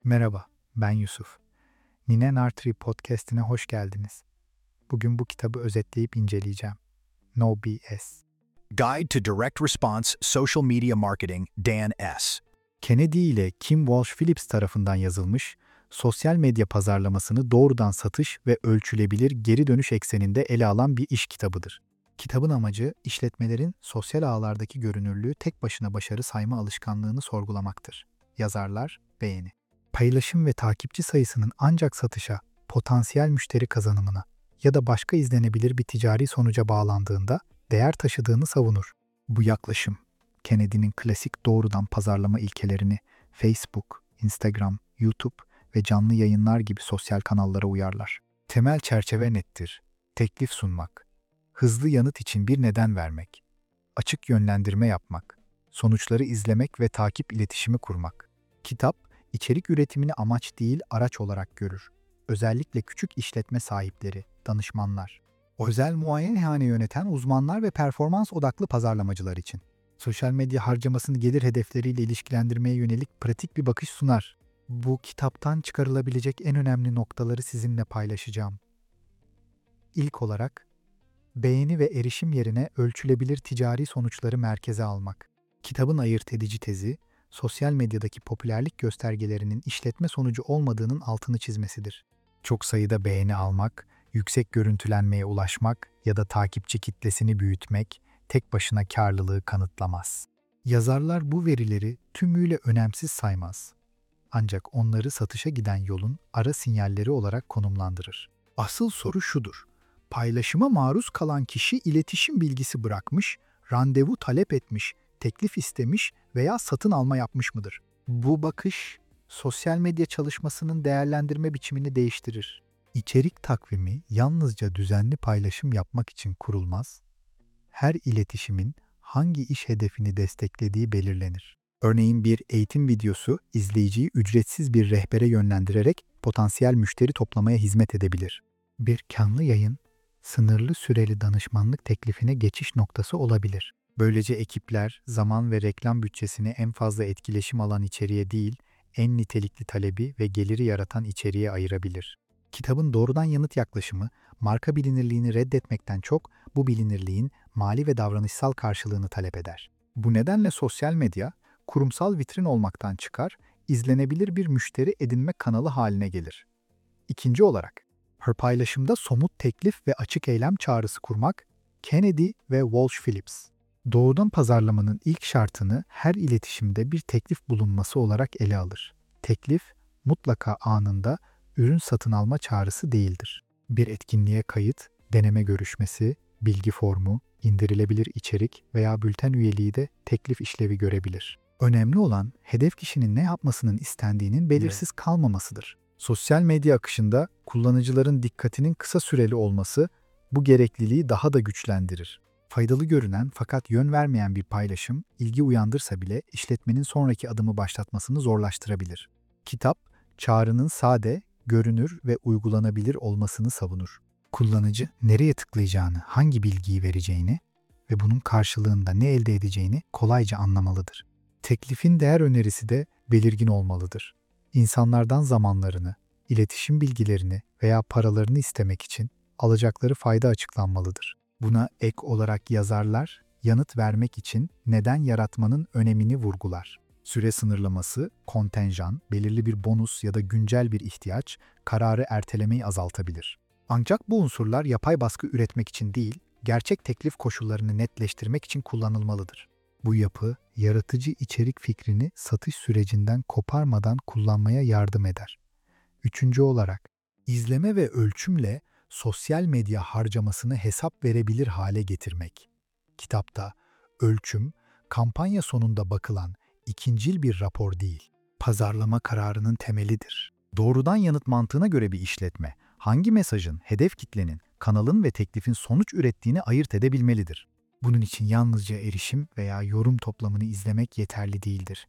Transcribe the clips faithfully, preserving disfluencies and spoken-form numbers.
Merhaba, ben Yusuf. Nine Artery Podcast'ine hoş geldiniz. Bugün bu kitabı özetleyip inceleyeceğim. No B S. Guide to Direct Response Social Media Marketing, Dan S. Kennedy ile Kim Walsh Phillips tarafından yazılmış, sosyal medya pazarlamasını doğrudan satış ve ölçülebilir geri dönüş ekseninde ele alan bir iş kitabıdır. Kitabın amacı, işletmelerin sosyal ağlardaki görünürlüğü tek başına başarı sayma alışkanlığını sorgulamaktır. Yazarlar, beğeni. Paylaşım ve takipçi sayısının ancak satışa, potansiyel müşteri kazanımına ya da başka izlenebilir bir ticari sonuca bağlandığında değer taşıdığını savunur. Bu yaklaşım, Kennedy'nin klasik doğrudan pazarlama ilkelerini Facebook, Instagram, YouTube ve canlı yayınlar gibi sosyal kanallara uyarlar. Temel çerçeve nettir. Teklif sunmak, hızlı yanıt için bir neden vermek, açık yönlendirme yapmak, sonuçları izlemek ve takip iletişimi kurmak. Kitap, içerik üretimini amaç değil araç olarak görür. Özellikle küçük işletme sahipleri, danışmanlar, özel muayenehane yöneten uzmanlar ve performans odaklı pazarlamacılar için. Sosyal medya harcamasını gelir hedefleriyle ilişkilendirmeye yönelik pratik bir bakış sunar. Bu kitaptan çıkarılabilecek en önemli noktaları sizinle paylaşacağım. İlk olarak, beğeni ve erişim yerine ölçülebilir ticari sonuçları merkeze almak. Kitabın ayırt edici tezi, sosyal medyadaki popülerlik göstergelerinin işletme sonucu olmadığının altını çizmesidir. Çok sayıda beğeni almak, yüksek görüntülenmeye ulaşmak ya da takipçi kitlesini büyütmek tek başına karlılığı kanıtlamaz. Yazarlar bu verileri tümüyle önemsiz saymaz. Ancak onları satışa giden yolun ara sinyalleri olarak konumlandırır. Asıl soru şudur: paylaşıma maruz kalan kişi iletişim bilgisi bırakmış, randevu talep etmiş, teklif istemiş veya satın alma yapmış mıdır? Bu bakış, sosyal medya çalışmasının değerlendirme biçimini değiştirir. İçerik takvimi yalnızca düzenli paylaşım yapmak için kurulmaz, her iletişimin hangi iş hedefini desteklediği belirlenir. Örneğin bir eğitim videosu izleyiciyi ücretsiz bir rehbere yönlendirerek potansiyel müşteri toplamaya hizmet edebilir. Bir canlı yayın, sınırlı süreli danışmanlık teklifine geçiş noktası olabilir. Böylece ekipler zaman ve reklam bütçesini en fazla etkileşim alan içeriğe değil, en nitelikli talebi ve geliri yaratan içeriğe ayırabilir. Kitabın doğrudan yanıt yaklaşımı, marka bilinirliğini reddetmekten çok bu bilinirliğin mali ve davranışsal karşılığını talep eder. Bu nedenle sosyal medya, kurumsal vitrin olmaktan çıkar, izlenebilir bir müşteri edinme kanalı haline gelir. İkinci olarak, her paylaşımda somut teklif ve açık eylem çağrısı kurmak, Kennedy ve Walsh Phillips. Doğrudan pazarlamanın ilk şartını her iletişimde bir teklif bulunması olarak ele alır. Teklif, mutlaka anında ürün satın alma çağrısı değildir. Bir etkinliğe kayıt, deneme görüşmesi, bilgi formu, indirilebilir içerik veya bülten üyeliği de teklif işlevi görebilir. Önemli olan hedef kişinin ne yapmasının istendiğinin belirsiz kalmamasıdır. Sosyal medya akışında kullanıcıların dikkatinin kısa süreli olması bu gerekliliği daha da güçlendirir. Faydalı görünen fakat yön vermeyen bir paylaşım, ilgi uyandırsa bile işletmenin sonraki adımı başlatmasını zorlaştırabilir. Kitap, çağrının sade, görünür ve uygulanabilir olmasını savunur. Kullanıcı nereye tıklayacağını, hangi bilgiyi vereceğini ve bunun karşılığında ne elde edeceğini kolayca anlamalıdır. Teklifin değer önerisi de belirgin olmalıdır. İnsanlardan zamanlarını, iletişim bilgilerini veya paralarını istemek için alacakları fayda açıklanmalıdır. Buna ek olarak yazarlar, yanıt vermek için neden yaratmanın önemini vurgular. Süre sınırlaması, kontenjan, belirli bir bonus ya da güncel bir ihtiyaç, kararı ertelemeyi azaltabilir. Ancak bu unsurlar yapay baskı üretmek için değil, gerçek teklif koşullarını netleştirmek için kullanılmalıdır. Bu yapı, yaratıcı içerik fikrini satış sürecinden koparmadan kullanmaya yardım eder. Üçüncü olarak, izleme ve ölçümle sosyal medya harcamasını hesap verebilir hale getirmek. Kitapta, ölçüm, kampanya sonunda bakılan ikincil bir rapor değil, pazarlama kararının temelidir. Doğrudan yanıt mantığına göre bir işletme, hangi mesajın, hedef kitlenin, kanalın ve teklifin sonuç ürettiğini ayırt edebilmelidir. Bunun için yalnızca erişim veya yorum toplamını izlemek yeterli değildir.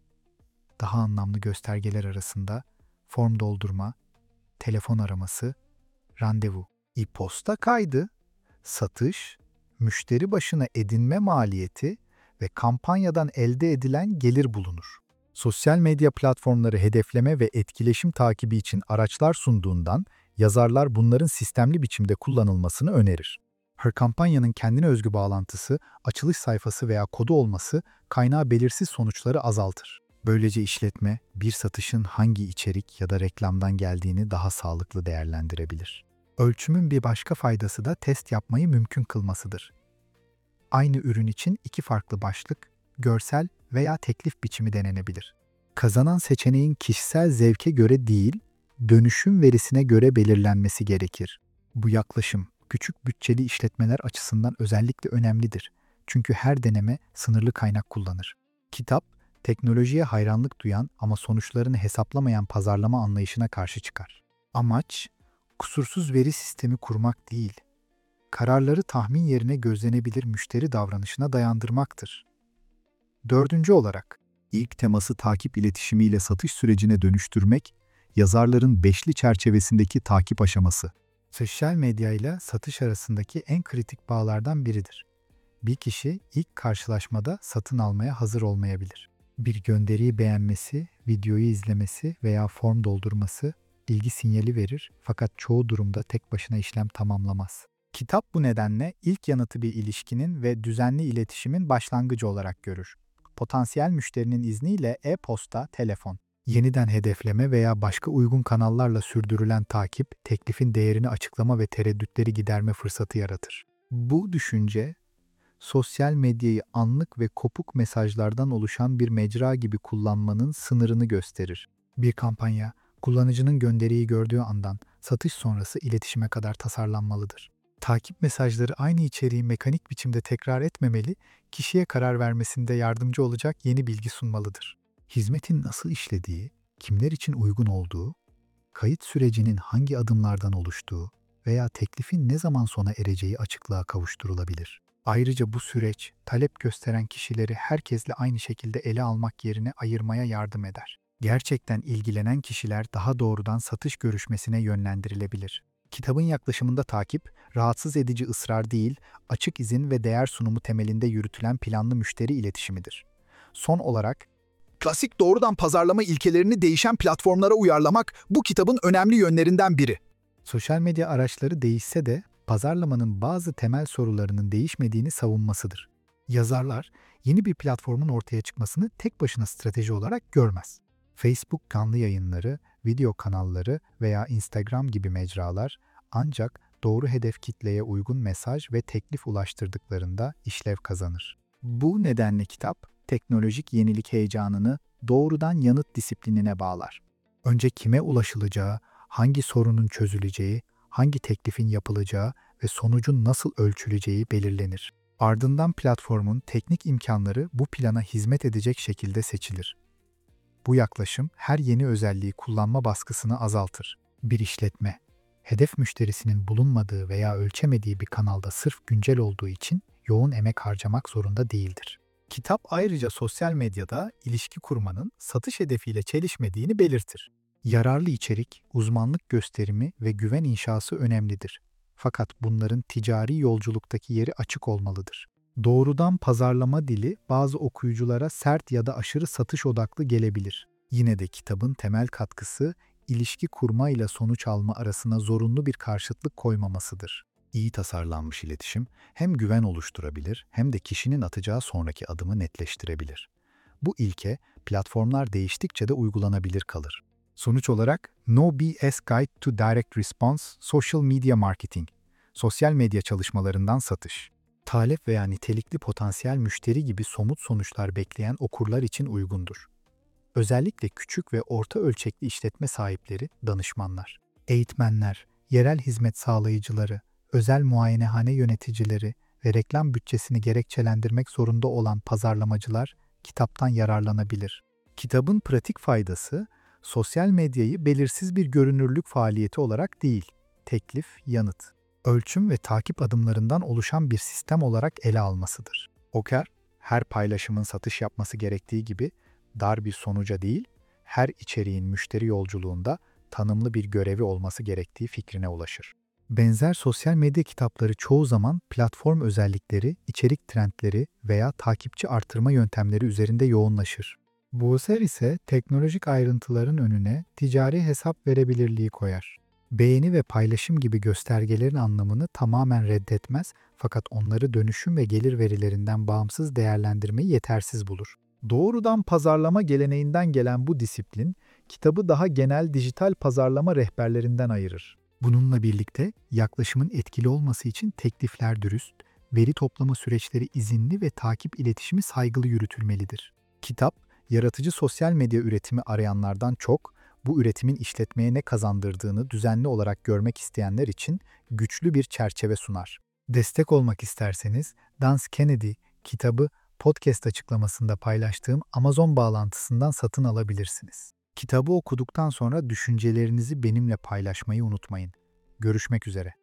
Daha anlamlı göstergeler arasında form doldurma, telefon araması, randevu, e-posta kaydı, satış, müşteri başına edinme maliyeti ve kampanyadan elde edilen gelir bulunur. Sosyal medya platformları hedefleme ve etkileşim takibi için araçlar sunduğundan, yazarlar bunların sistemli biçimde kullanılmasını önerir. Her kampanyanın kendine özgü bağlantısı, açılış sayfası veya kodu olması kaynağı belirsiz sonuçları azaltır. Böylece işletme, bir satışın hangi içerik ya da reklamdan geldiğini daha sağlıklı değerlendirebilir. Ölçümün bir başka faydası da test yapmayı mümkün kılmasıdır. Aynı ürün için iki farklı başlık, görsel veya teklif biçimi denenebilir. Kazanan seçeneğin kişisel zevke göre değil, dönüşüm verisine göre belirlenmesi gerekir. Bu yaklaşım, küçük bütçeli işletmeler açısından özellikle önemlidir. Çünkü her deneme sınırlı kaynak kullanır. Kitap, teknolojiye hayranlık duyan ama sonuçlarını hesaplamayan pazarlama anlayışına karşı çıkar. Amaç, kusursuz veri sistemi kurmak değil, kararları tahmin yerine gözlenebilir müşteri davranışına dayandırmaktır. Dördüncü olarak, ilk teması takip iletişimiyle satış sürecine dönüştürmek, yazarların beşli çerçevesindeki takip aşaması. Sosyal medya ile satış arasındaki en kritik bağlardan biridir. Bir kişi ilk karşılaşmada satın almaya hazır olmayabilir. Bir gönderiyi beğenmesi, videoyu izlemesi veya form doldurması ilgi sinyali verir, fakat çoğu durumda tek başına işlem tamamlamaz. Kitap bu nedenle ilk yanıtı bir ilişkinin ve düzenli iletişimin başlangıcı olarak görür. Potansiyel müşterinin izniyle e-posta, telefon, yeniden hedefleme veya başka uygun kanallarla sürdürülen takip, teklifin değerini açıklama ve tereddütleri giderme fırsatı yaratır. Bu düşünce, sosyal medyayı anlık ve kopuk mesajlardan oluşan bir mecra gibi kullanmanın sınırını gösterir. Bir kampanya, kullanıcının gönderiyi gördüğü andan satış sonrası iletişime kadar tasarlanmalıdır. Takip mesajları aynı içeriği mekanik biçimde tekrar etmemeli, kişiye karar vermesinde yardımcı olacak yeni bilgi sunmalıdır. Hizmetin nasıl işlediği, kimler için uygun olduğu, kayıt sürecinin hangi adımlardan oluştuğu veya teklifin ne zaman sona ereceği açıklığa kavuşturulabilir. Ayrıca bu süreç, talep gösteren kişileri herkesle aynı şekilde ele almak yerine ayırmaya yardım eder. Gerçekten ilgilenen kişiler daha doğrudan satış görüşmesine yönlendirilebilir. Kitabın yaklaşımında takip, rahatsız edici ısrar değil, açık izin ve değer sunumu temelinde yürütülen planlı müşteri iletişimidir. Son olarak, Klasik doğrudan pazarlama ilkelerini değişen platformlara uyarlamak bu kitabın önemli yönlerinden biri. sosyal medya araçları değişse de pazarlamanın bazı temel sorularının değişmediğini savunmasıdır. Yazarlar, yeni bir platformun ortaya çıkmasını tek başına strateji olarak görmez. Facebook canlı yayınları, video kanalları veya Instagram gibi mecralar ancak doğru hedef kitleye uygun mesaj ve teklif ulaştırdıklarında işlev kazanır. Bu nedenle kitap, teknolojik yenilik heyecanını doğrudan yanıt disiplinine bağlar. Önce kime ulaşılacağı, hangi sorunun çözüleceği, hangi teklifin yapılacağı ve sonucun nasıl ölçüleceği belirlenir. Ardından platformun teknik imkanları bu plana hizmet edecek şekilde seçilir. Bu yaklaşım her yeni özelliği kullanma baskısını azaltır. Bir işletme, hedef müşterisinin bulunmadığı veya ölçemediği bir kanalda sırf güncel olduğu için yoğun emek harcamak zorunda değildir. Kitap ayrıca sosyal medyada ilişki kurmanın satış hedefiyle çelişmediğini belirtir. Yararlı içerik, uzmanlık gösterimi ve güven inşası önemlidir. Fakat bunların ticari yolculuktaki yeri açık olmalıdır. Doğrudan pazarlama dili bazı okuyuculara sert ya da aşırı satış odaklı gelebilir. Yine de kitabın temel katkısı, ilişki kurma ile sonuç alma arasına zorunlu bir karşıtlık koymamasıdır. İyi tasarlanmış iletişim hem güven oluşturabilir hem de kişinin atacağı sonraki adımı netleştirebilir. Bu ilke platformlar değiştikçe de uygulanabilir kalır. Sonuç olarak No B S Guide to Direct Response Social Media Marketing, sosyal medya çalışmalarından satış. Talep veya nitelikli potansiyel müşteri gibi somut sonuçlar bekleyen okurlar için uygundur. Özellikle küçük ve orta ölçekli işletme sahipleri, danışmanlar, eğitmenler, yerel hizmet sağlayıcıları, özel muayenehane yöneticileri ve reklam bütçesini gerekçelendirmek zorunda olan pazarlamacılar kitaptan yararlanabilir. Kitabın pratik faydası, sosyal medyayı belirsiz bir görünürlük faaliyeti olarak değil, teklif, yanıt, ölçüm ve takip adımlarından oluşan bir sistem olarak ele almasıdır. Oker, her paylaşımın satış yapması gerektiği gibi dar bir sonuca değil, her içeriğin müşteri yolculuğunda tanımlı bir görevi olması gerektiği fikrine ulaşır. Benzer sosyal medya kitapları çoğu zaman platform özellikleri, içerik trendleri veya takipçi artırma yöntemleri üzerinde yoğunlaşır. Buser ise teknolojik ayrıntıların önüne ticari hesap verebilirliği koyar. Beğeni ve paylaşım gibi göstergelerin anlamını tamamen reddetmez fakat onları dönüşüm ve gelir verilerinden bağımsız değerlendirmeyi yetersiz bulur. Doğrudan pazarlama geleneğinden gelen bu disiplin, kitabı daha genel dijital pazarlama rehberlerinden ayırır. Bununla birlikte yaklaşımın etkili olması için teklifler dürüst, veri toplama süreçleri izinli ve takip iletişimi saygılı yürütülmelidir. Kitap, yaratıcı sosyal medya üretimi arayanlardan çok, bu üretimin işletmeye ne kazandırdığını düzenli olarak görmek isteyenler için güçlü bir çerçeve sunar. Destek olmak isterseniz Dans Kennedy kitabı podcast açıklamasında paylaştığım Amazon bağlantısından satın alabilirsiniz. Kitabı okuduktan sonra düşüncelerinizi benimle paylaşmayı unutmayın. Görüşmek üzere.